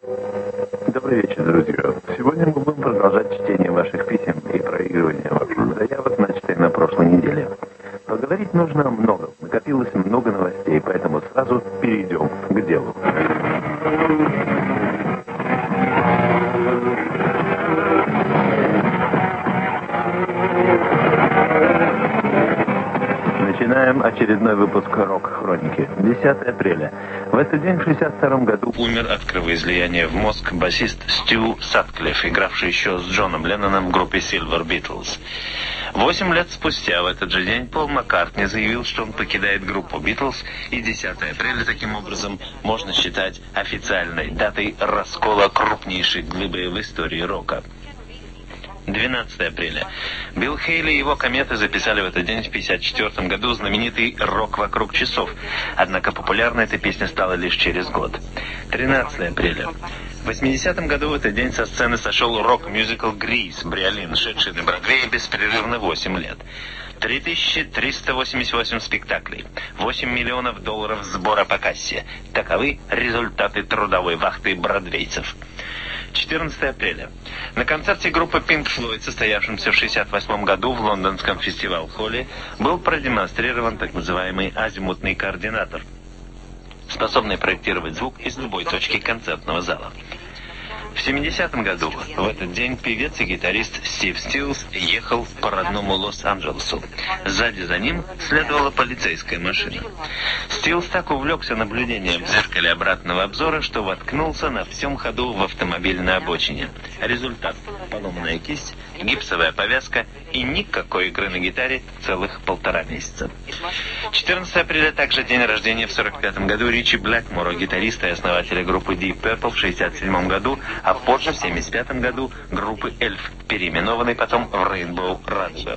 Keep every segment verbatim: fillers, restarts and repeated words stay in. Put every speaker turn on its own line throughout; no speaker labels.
Добрый вечер, друзья. Сегодня мы будем продолжать чтение ваших писем и проигрывание ваших заявок, начатой на прошлой неделе. Поговорить нужно много, накопилось много новостей, поэтому сразу перейдем к делу. Начинаем очередной выпуск «Рок-хроники». десятое апреля. В этот день, в шестьдесят втором году, умер от кровоизлияния в мозг басист Стью Сатклифф, игравший еще с Джоном Ленноном в группе Silver Beatles. Восемь лет спустя, в этот же день, Пол Маккартни заявил, что он покидает группу Beatles, и десятое апреля, таким образом, можно считать официальной датой раскола крупнейшей глыбы в истории рока. двенадцатое апреля. Билл Хейли и его кометы записали в этот день в пятьдесят четвёртом году знаменитый «Рок вокруг часов», однако популярной эта песня стала лишь через год. тринадцатое апреля. В восьмидесятом году в этот день со сцены сошел рок-мюзикл «Грис» Бриолин, шедший на Бродвее беспрерывно восемь лет. три тысячи триста восемьдесят восемь спектаклей, восемь миллионов долларов сбора по кассе. Таковы результаты трудовой вахты бродвейцев. четырнадцатое апреля. На концерте группы Pink Floyd, состоявшемся в шестьдесят восьмом году в лондонском фестиваль-холле, был продемонстрирован так называемый азимутный координатор, способный проектировать звук из любой точки концертного зала. В семидесятом году, в этот день, певец и гитарист Стив Стилс ехал по родному Лос-Анджелесу. Сзади за ним следовала полицейская машина. Стилс так увлекся наблюдением в зеркале обратного обзора, что воткнулся на всем ходу в автомобиль на обочине. Результат – поломанная кисть, гипсовая повязка и никакой игры на гитаре целых полтора месяца. четырнадцатое апреля также день рождения в сорок пятом году Ричи Блэкмора, гитариста и основателя группы Deep Purple в шестьдесят седьмом году, а позже, в семьдесят пятом году, группы Эльф, переименованной потом в Rainbow Radiohead.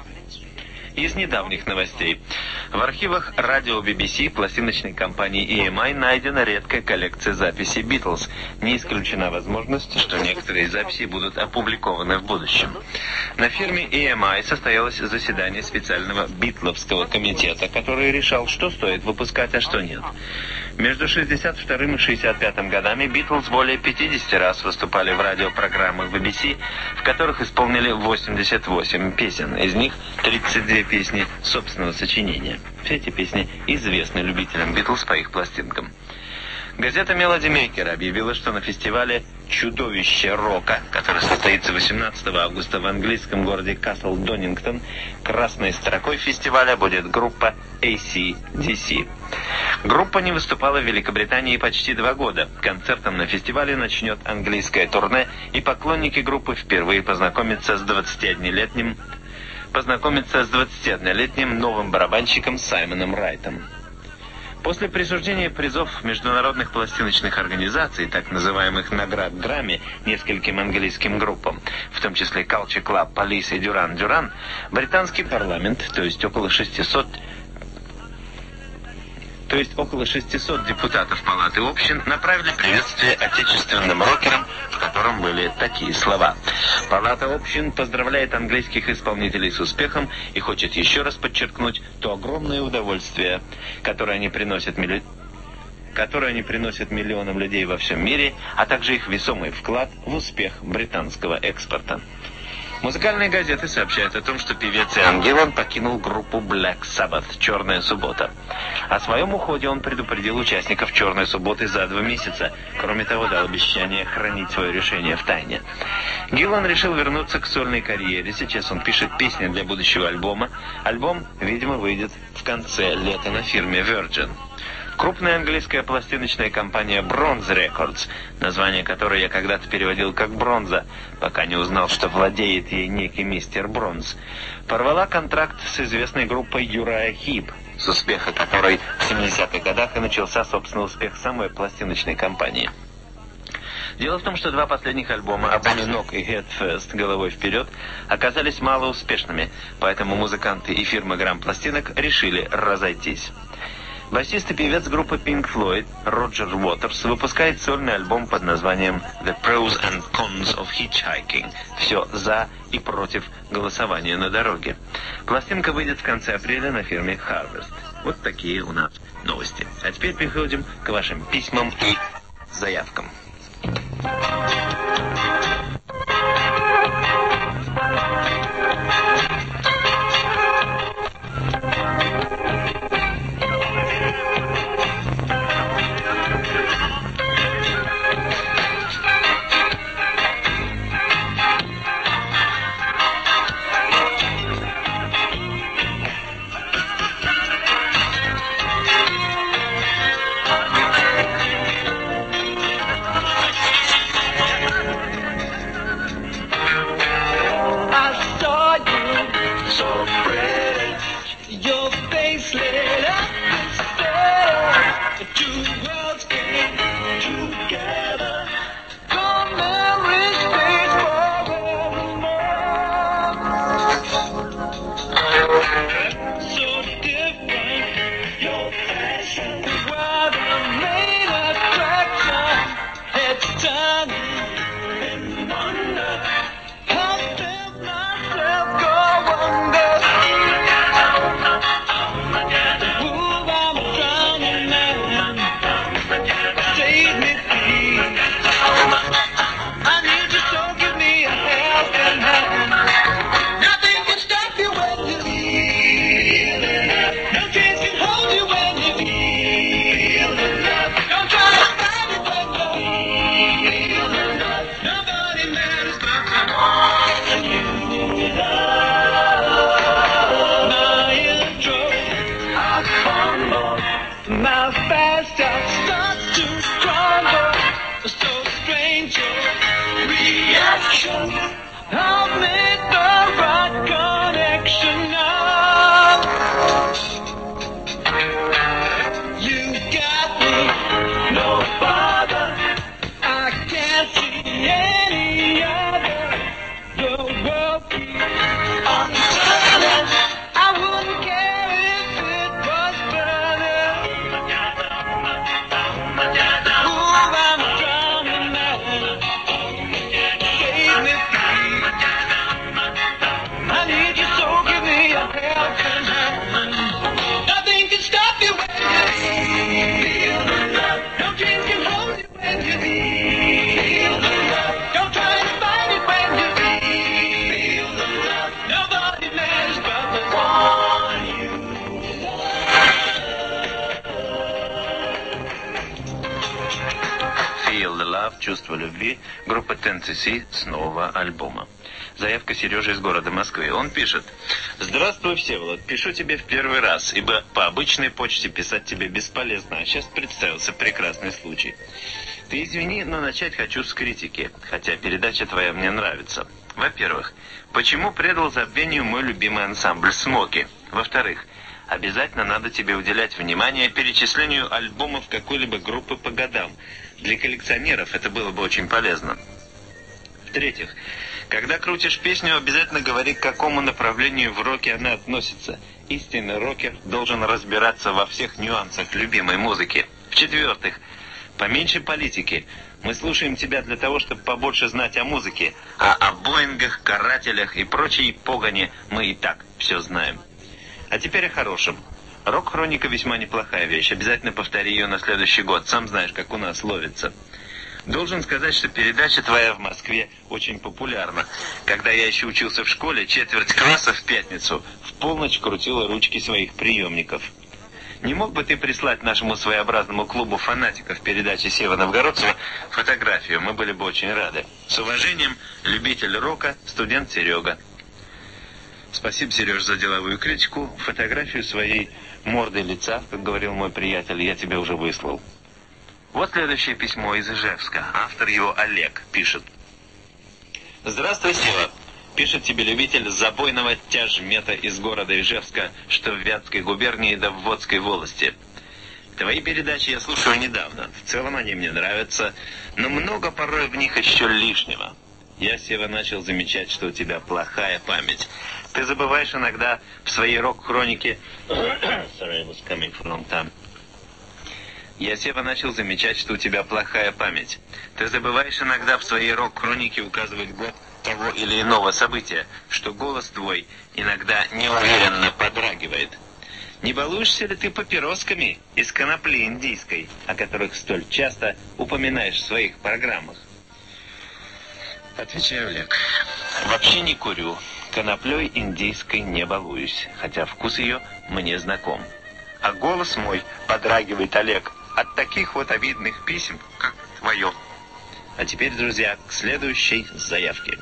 Из недавних новостей. В архивах радио би би си пластиночной компании и эм ай найдена редкая коллекция записей Beatles. Не исключена возможность, что некоторые записи будут опубликованы в будущем. На фирме и эм ай состоялось заседание специального битловского комитета, который решал, что стоит выпускать, а что нет. Между шестьдесят вторым и шестьдесят пятым годами Beatles более пятидесяти раз выступали в радиопрограммах би би си, в которых исполнили восемьдесят восемь песен, из них тридцать две песни собственного сочинения. Все эти песни известны любителям Beatles по их пластинкам. Газета Melody Maker объявила, что на фестивале «Чудовище рока», который состоится восемнадцатого августа в английском городе Касл Донингтон, красной строкой фестиваля будет группа эй си ди си. Группа не выступала в Великобритании почти два года. Концертом на фестивале начнет английское турне, и поклонники группы впервые познакомятся с двадцатиоднолетним познакомиться с двадцатиоднолетним новым барабанщиком Саймоном Райтом. После присуждения призов международных пластиночных организаций, так называемых наград Грэмми, нескольким английским группам, в том числе Culture Club, Police и Duran Duran, британский парламент, то есть около шестисот то есть около шестисот депутатов Палаты общин, направили приветствие отечественным рокерам, в котором были такие слова. Палата общин поздравляет английских исполнителей с успехом и хочет еще раз подчеркнуть то огромное удовольствие, которое они приносят милли... которое они приносят миллионам людей во всем мире, а также их весомый вклад в успех британского экспорта. Музыкальные газеты сообщают о том, что певец Иан Гиллан покинул группу Black Sabbath «Черная суббота». О своем уходе он предупредил участников «Черной субботы» за два месяца. Кроме того, дал обещание хранить свое решение в тайне. Гиллан решил вернуться к сольной карьере. Сейчас он пишет песни для будущего альбома. Альбом, видимо, выйдет в конце лета на фирме Virgin. Крупная английская пластиночная компания Bronze Records, название которой я когда-то переводил как «Бронза», пока не узнал, что владеет ей некий мистер Бронз, порвала контракт с известной группой Uriah Heep, с успеха которой в семидесятых годах и начался, собственно, успех самой пластиночной компании. Дело в том, что два последних альбома «Абони Нок» и «Head First» «Головой вперед» оказались малоуспешными, поэтому музыканты и фирма грамм-пластинок решили разойтись. Басист и певец группы Pink Floyd Роджер Уотерс выпускает сольный альбом под названием «The Pros and Cons of Hitchhiking» – «Все за и против голосования на дороге». Пластинка выйдет в конце апреля на фирме Harvest. Вот такие у нас новости. А теперь переходим к вашим письмам и заявкам. «Чувство любви» группа Ten си си с нового альбома. Заявка Сережи из города Москвы. Он пишет: «Здравствуй, Всеволод. Пишу тебе в первый раз, ибо по обычной почте писать тебе бесполезно, а сейчас представился прекрасный случай. Ты извини, но начать хочу с критики, хотя передача твоя мне нравится. Во-первых, почему предал забвению мой любимый ансамбль «Смоки»? Во-вторых, обязательно надо тебе уделять внимание перечислению альбомов какой-либо группы по годам. Для коллекционеров это было бы очень полезно. В-третьих, когда крутишь песню, обязательно говори, к какому направлению в роке она относится. Истинный рокер должен разбираться во всех нюансах любимой музыки. В-четвертых, поменьше политики. Мы слушаем тебя для того, чтобы побольше знать о музыке, а о Боингах, карателях и прочей погоне мы и так все знаем. А теперь о хорошем. Рок-хроника весьма неплохая вещь. Обязательно повтори ее на следующий год. Сам знаешь, как у нас ловится. Должен сказать, что передача твоя в Москве очень популярна. Когда я еще учился в школе, четверть класса в пятницу в полночь крутила ручки своих приемников. Не мог бы ты прислать нашему своеобразному клубу фанатиков передачи Сева Новгородцева фотографию? Мы были бы очень рады. С уважением, любитель рока, студент Серега». Спасибо, Сереж, за деловую критику. Фотографию своей морды лица, как говорил мой приятель, я тебе уже выслал. Вот следующее письмо из Ижевска. Автор его Олег пишет: «Здравствуй, Сева. Пишет тебе любитель забойного тяжмета из города Ижевска, что в Вятской губернии да в Водской волости. Твои передачи я слушаю недавно. В целом они мне нравятся, но много порой в них еще лишнего. Я, Сева, начал замечать, что у тебя плохая память. Ты забываешь иногда в своей рок-хронике... Sorry, it was coming for a long time. Я, Сева, начал замечать, что у тебя плохая память. Ты забываешь иногда в своей рок-хронике указывать год того или иного события, что голос твой иногда неуверенно подрагивает. Не балуешься ли ты папиросками из конопли индийской, о которых столь часто упоминаешь в своих программах? Отвечаю, Олег. Вообще не курю. Коноплей индийской не балуюсь, хотя вкус ее мне знаком. А голос мой подрагивает, Олег, от таких вот обидных писем, как твое. А теперь, друзья, к следующей заявке.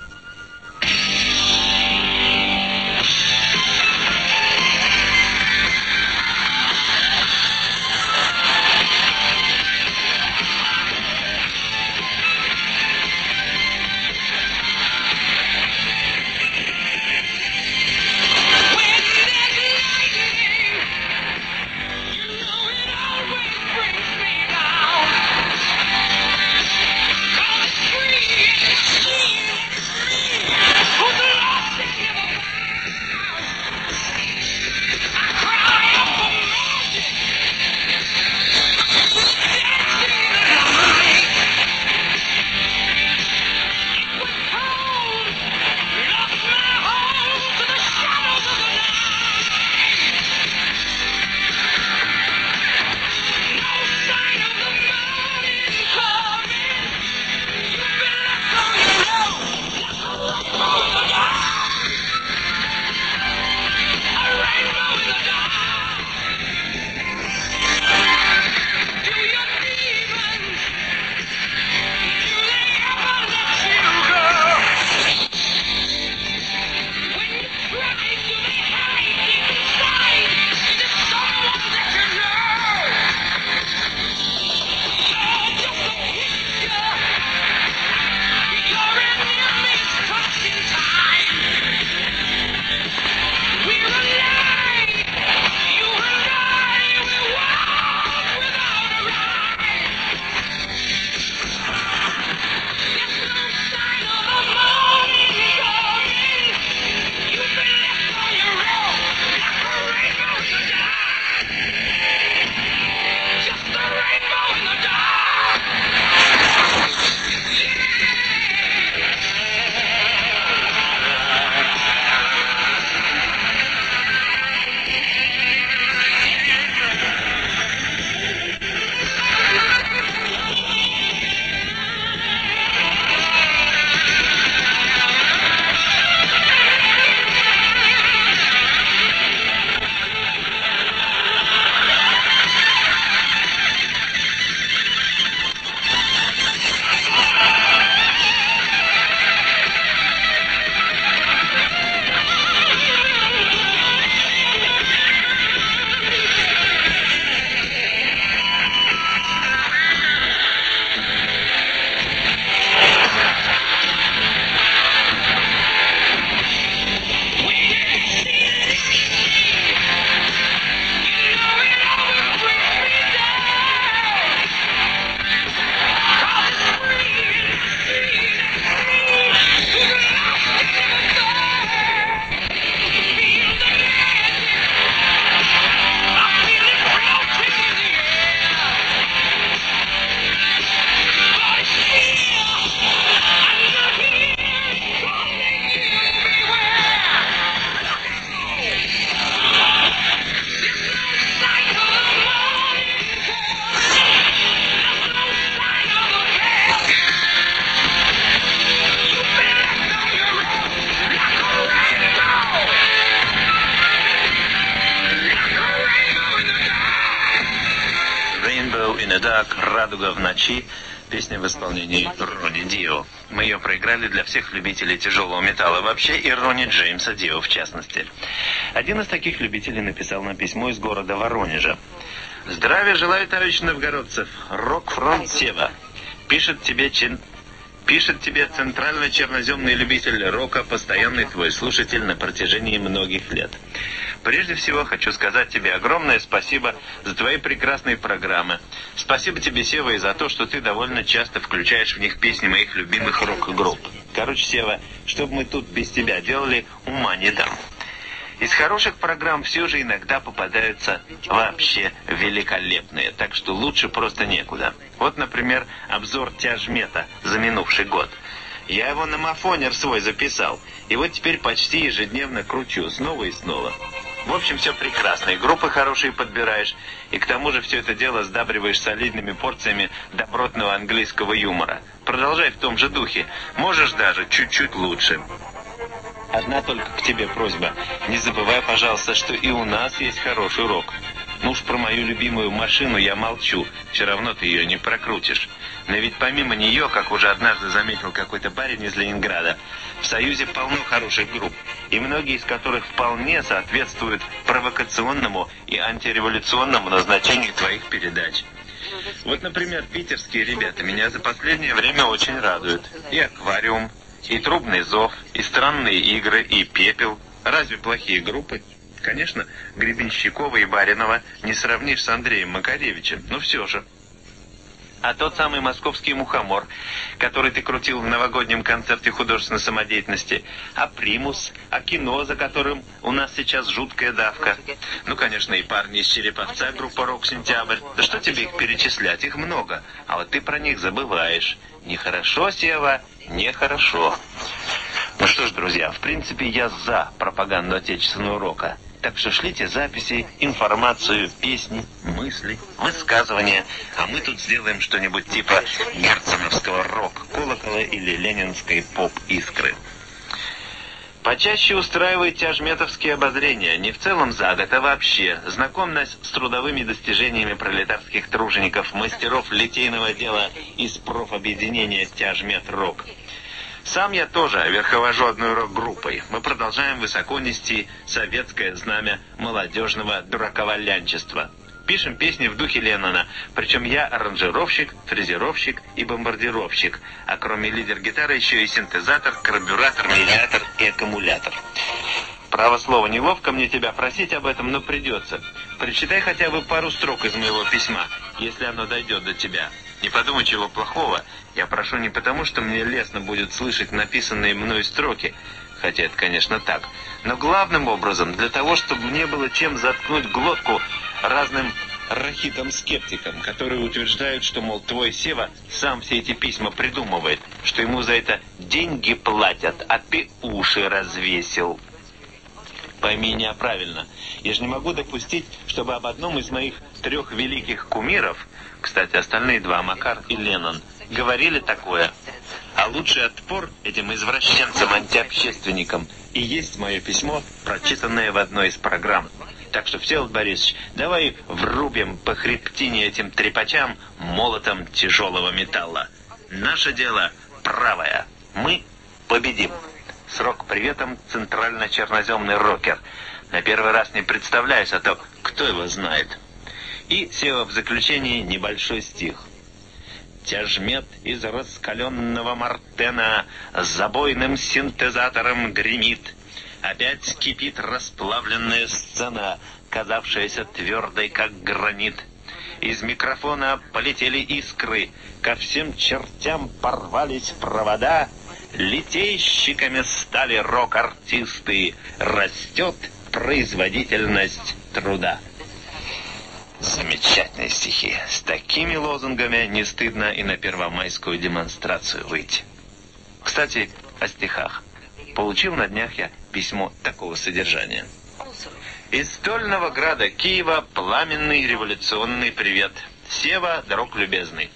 «Радуга в ночи», песня в исполнении Ронни Дио. Мы ее проиграли для всех любителей тяжелого металла вообще и Ронни Джеймса Дио в частности. Один из таких любителей написал нам письмо из города Воронежа. «Здравия желаю, товарищ новгородцев. Рок-фронт Сева. Пишет тебе чин... Пишет тебе центральный черноземный любитель рока, постоянный твой слушатель на протяжении многих лет. Прежде всего, хочу сказать тебе огромное спасибо за твои прекрасные программы. Спасибо тебе, Сева, и за то, что ты довольно часто включаешь в них песни моих любимых рок-групп. Короче, Сева, что бы мы тут без тебя делали, ума не дам. Из хороших программ все же иногда попадаются вообще великолепные, так что лучше просто некуда. Вот, например, обзор тяжмета за минувший год. Я его на мафонер свой записал, и вот теперь почти ежедневно кручу снова и снова. В общем, все прекрасно, и группы хорошие подбираешь, и к тому же все это дело сдабриваешь солидными порциями добротного английского юмора. Продолжай в том же духе, можешь даже чуть-чуть лучше. Одна только к тебе просьба, не забывай, пожалуйста, что и у нас есть хороший рок. Ну уж про мою любимую машину я молчу, все равно ты ее не прокрутишь. Но ведь помимо нее, как уже однажды заметил какой-то парень из Ленинграда, в Союзе полно хороших групп, и многие из которых вполне соответствуют провокационному и антиреволюционному назначению твоих передач. Вот, например, питерские ребята меня за последнее время очень радуют. И «Аквариум», и «Трубный зов», и «Странные игры», и «Пепел». Разве плохие группы? Конечно, Гребенщикова и Баринова не сравнишь с Андреем Макаревичем, но все же. А тот самый московский «Мухомор», который ты крутил в новогоднем концерте художественной самодеятельности, а «Примус», а «Кино», за которым у нас сейчас жуткая давка. Ну, конечно, и парни из Череповца, группа «Рок-Сентябрь». Да что тебе их перечислять, их много, а вот ты про них забываешь. Нехорошо, Сева, нехорошо. Ну что ж, друзья, в принципе, я за пропаганду отечественного рока. Так что шлите записи, информацию, песни, мысли, высказывания, а мы тут сделаем что-нибудь типа герценовского рок-колокола или ленинской поп-искры. Почаще устраивайте ажметовские обозрения, не в целом за год, а вообще. Знакомь нас с трудовыми достижениями пролетарских тружеников, мастеров литейного дела из профобъединения «Тяжмет-Рок». Сам я тоже верховожу одной рок-группой. Мы продолжаем высоко нести советское знамя молодежного дураковалянчества. Пишем песни в духе Леннона, причем я аранжировщик, фрезеровщик и бомбардировщик, а кроме лидер-гитары еще и синтезатор, карбюратор, медиатор и аккумулятор. Право слово, неловко мне тебя просить об этом, но придется. Прочитай хотя бы пару строк из моего письма, если оно дойдет до тебя. Не подумай чего плохого, я прошу не потому, что мне лестно будет слышать написанные мной строки, хотя это, конечно, так, но главным образом для того, чтобы мне было чем заткнуть глотку разным рахитам-скептикам, которые утверждают, что, мол, твой Сева сам все эти письма придумывает, что ему за это деньги платят, а ты уши развесил. Пойми меня правильно, я же не могу допустить, чтобы об одном из моих трех великих кумиров, кстати, остальные два, Макар и Леннон, говорили такое. А лучший отпор этим извращенцам-антиобщественникам и есть мое письмо, прочитанное в одной из программ. Так что, Всеволод Борисович, давай врубим по хребтине этим трепачам молотом тяжелого металла. Наше дело правое. Мы победим. Срок приветом, центрально-черноземный рокер. На первый раз не представляюсь, а то кто его знает. И, Сева, в заключении небольшой стих. Тяжмет из раскаленного мартена забойным синтезатором гремит. Опять кипит расплавленная сцена, казавшаяся твердой, как гранит. Из микрофона полетели искры, ко всем чертям порвались провода. Литейщиками стали рок-артисты, растет производительность труда. Замечательные стихи. С такими лозунгами не стыдно и на первомайскую демонстрацию выйти. Кстати, о стихах. Получил на днях я письмо такого содержания. Из стольного града Киева пламенный революционный привет. Сева, друг любезный.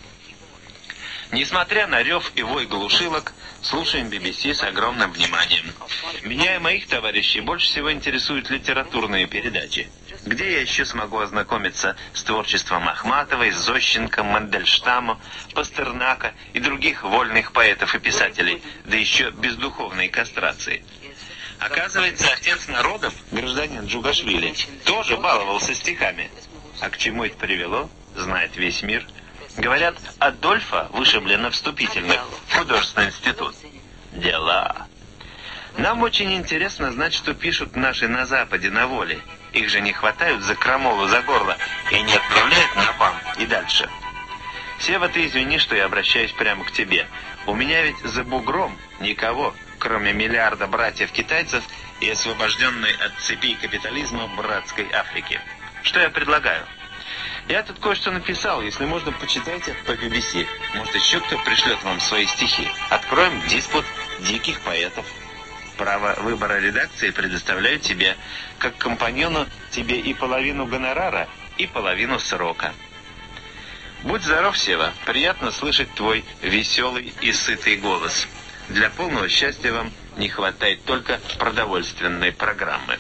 Несмотря на рев и вой глушилок, слушаем би би си с огромным вниманием. Меня и моих товарищей больше всего интересуют литературные передачи. Где я еще смогу ознакомиться с творчеством Ахматовой, Зощенко, Мандельштама, Пастернака и других вольных поэтов и писателей, да еще без духовной кастрации? Оказывается, отец народов, гражданин Джугашвили, тоже баловался стихами. А к чему это привело, знает весь мир. Говорят, Адольфа вышибли на вступительных в художественный институт. Дела. Нам очень интересно знать, что пишут наши на Западе на воле. Их же не хватают за крамолу за горло и не отправляют на бан и дальше. Сева, ты извини, что я обращаюсь прямо к тебе. У меня ведь за бугром никого, кроме миллиарда братьев-китайцев и освобожденной от цепей капитализма братской Африки. Что я предлагаю? Я тут кое-что написал, если можно, почитайте по би би си. Может, еще кто пришлет вам свои стихи. Откроем диспут диких поэтов. Право выбора редакции предоставляю тебе. Как компаньону тебе и половину гонорара, и половину срока. Будь здоров, Сева. Приятно слышать твой веселый и сытый голос. Для полного счастья вам не хватает только продовольственной программы.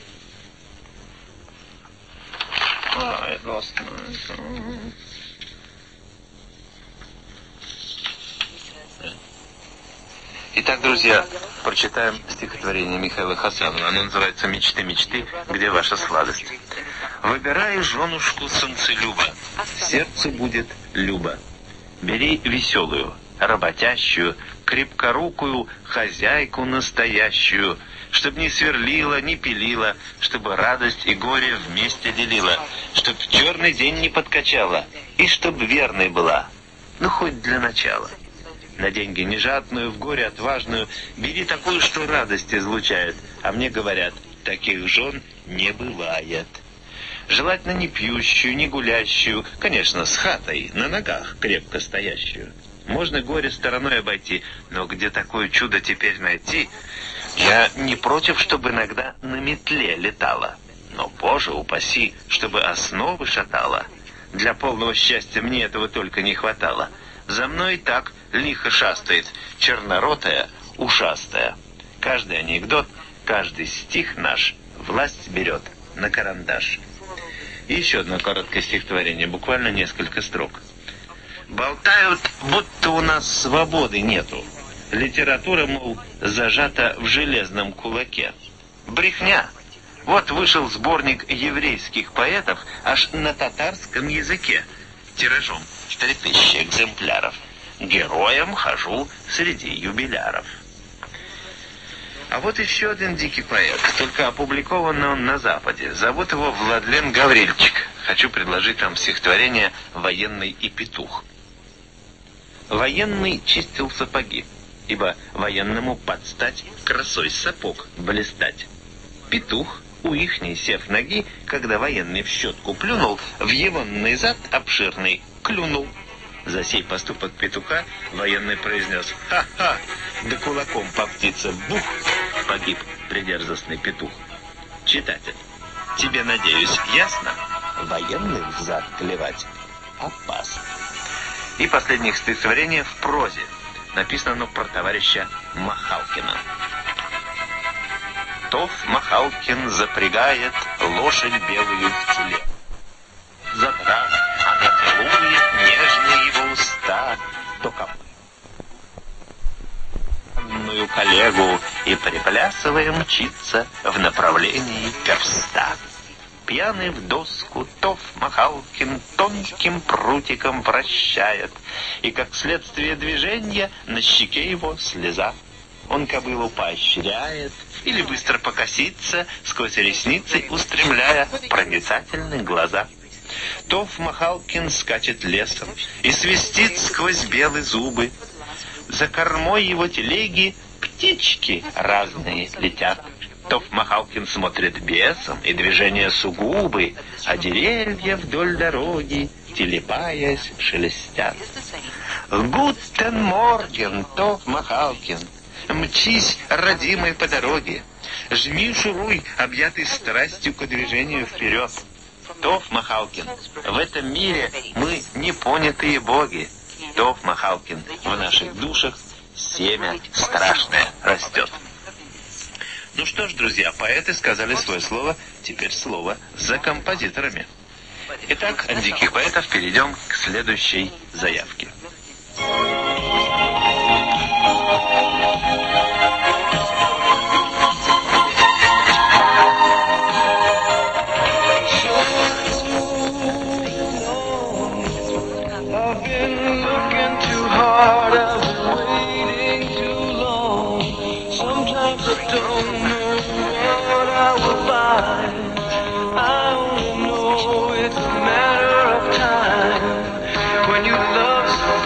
Итак, друзья, прочитаем стихотворение Михаила Хасанова. Оно называется «Мечты, мечты, где ваша сладость». «Выбирай женушку солнцелюба, сердцу будет любо. Бери веселую, работящую, крепкорукую, хозяйку настоящую, чтоб не сверлила, не пилила, чтобы радость и горе вместе делила, чтоб в черный день не подкачала, и чтоб верной была, ну хоть для начала. На деньги не жадную, в горе отважную, бери такую, что радость излучает, а мне говорят, таких жен не бывает. Желательно не пьющую, не гулящую, конечно, с хатой, на ногах крепко стоящую. Можно горе стороной обойти, но где такое чудо теперь найти? Я не против, чтобы иногда на метле летала, но, Боже упаси, чтобы основы шатала. Для полного счастья мне этого только не хватало. За мной и так лихо шастает, черноротая, ушастая. Каждый анекдот, каждый стих наш власть берет на карандаш». И еще одно короткое стихотворение, буквально несколько строк. «Болтают, будто у нас свободы нету. Литература, мол, зажата в железном кулаке. Брехня. Вот вышел сборник еврейских поэтов аж на татарском языке. Тиражом три тысячи экземпляров. Героем хожу среди юбиляров». А вот еще один дикий поэт, только опубликован он на Западе. Зовут его Владлен Гаврильчик. Хочу предложить вам стихотворение «Военный и петух». Военный чистил сапоги, ибо военному подстать красой сапог блистать. Петух, у ихней сев ноги, когда военный в щетку плюнул, в егонный зад обширный клюнул. За сей поступок петуха военный произнес «Ха-ха!» да кулаком по птице бух! Погиб придерзостный петух. Читатель, тебе, надеюсь, ясно? Военный в зад клевать опасно. И последнее стихотворение в прозе. Написано оно про товарища Махалкина. Тов Махалкин запрягает лошадь белую в теле. Задрав, она целует нежные его уста, то копную коллегу и, приплясывая, мчится в направлении верста. Пьяный в доску, Тов Махалкин тонким прутиком вращает, и, как следствие движения, на щеке его слеза. Он кобылу поощряет или быстро покосится, сквозь ресницы устремляя проницательные глаза. Тов Махалкин скачет лесом и свистит сквозь белые зубы. За кормой его телеги птички разные летят. Тов Махалкин смотрит бесом, и движения сугубы, а деревья вдоль дороги, телепаясь, шелестят. «Гутен морген, Тов Махалкин, мчись, родимый, по дороге, жми, шуруй, объятый страстью к движению вперед. Тов Махалкин, в этом мире мы непонятые боги. Тов Махалкин, в наших душах семя страшное растет». Ну что ж, друзья, поэты сказали свое слово, теперь слово за композиторами. Итак, от диких поэтов перейдем к следующей заявке.
When you love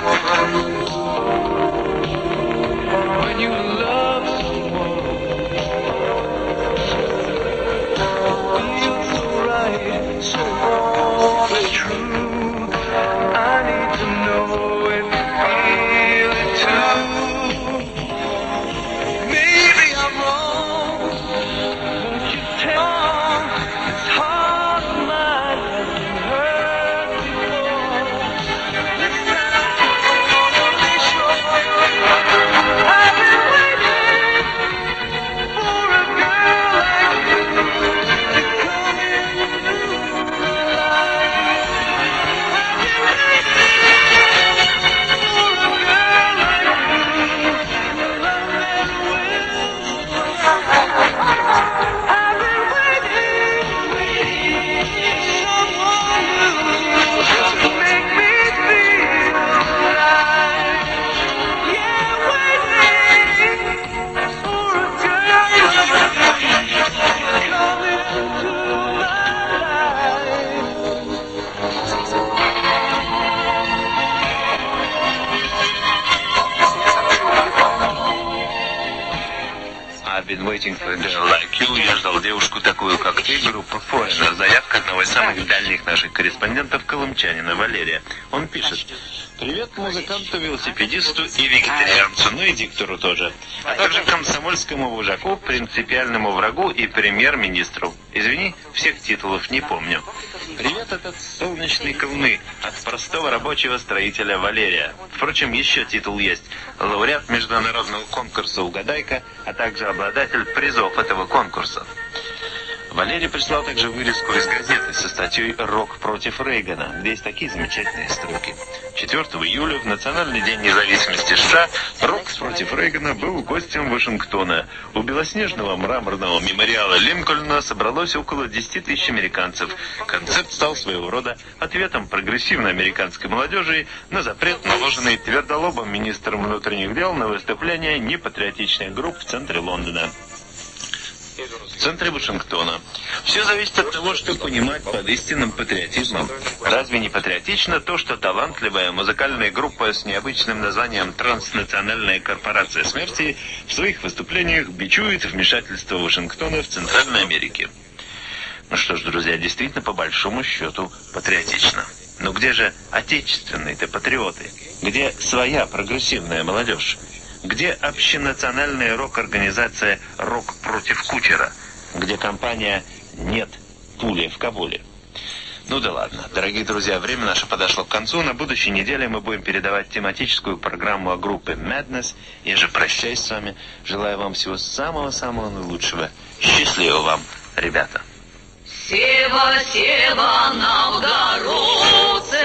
been waiting for a girl like you. Я ждал девушку такую, как ты. Группа Foreigner. Заявка одного из самых дальних наших корреспондентов, колымчанина Валерия. Он пишет: привет музыканту, велосипедисту и вегетарианцу, ну и диктору тоже. А также комсомольскому вожаку, принципиальному врагу и премьер-министру. Извини, всех титулов не помню. Привет от солнечной Колымы, от простого рабочего строителя Валерия. Впрочем, еще титул есть. Лауреат международного конкурса «Угадайка», а также обладатель призов этого конкурса. Валерий прислал также вырезку из газеты со статьей «Рок против Рейгана», где есть такие замечательные строки. четвёртого июля, в Национальный день независимости США, «Рок против Рейгана» был гостем Вашингтона. У белоснежного мраморного мемориала Линкольна собралось около десяти тысяч американцев. Концерт стал своего рода ответом прогрессивной американской молодежи на запрет, наложенный твердолобым министром внутренних дел на выступление непатриотичных групп в центре Лондона. В центре Вашингтона. Все зависит от того, что понимать под истинным патриотизмом. Разве не патриотично то, что талантливая музыкальная группа с необычным названием «Транснациональная корпорация смерти» в своих выступлениях бичует вмешательство Вашингтона в Центральной Америке? Ну что ж, друзья, действительно, по большому счету, патриотично. Но где же отечественные-то патриоты? Где своя прогрессивная молодежь? Где общенациональная рок-организация «Рок против Кучера»? Где компания «Нет пули в Кабуле»? Ну да ладно, дорогие друзья, время наше подошло к концу. На будущей неделе мы будем передавать тематическую программу о группе Madness. Я же прощаюсь с вами. Желаю вам всего самого-самого наилучшего. Счастливо вам, ребята.
Сева, Сева, новгородцев,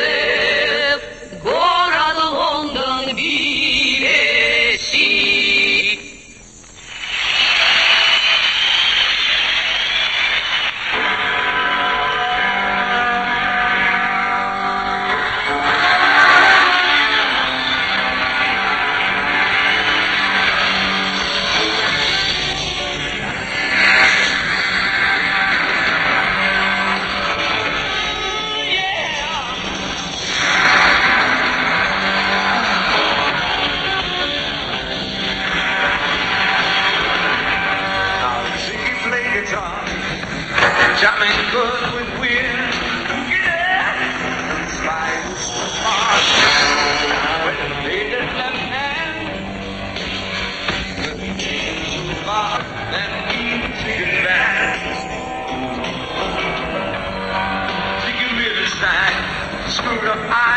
город Лондон, веси.
Jamming good with wind, yeah. Slides apart with the faded left hand. The chains so far that easy back. Take a mirror stand, screwed up eye.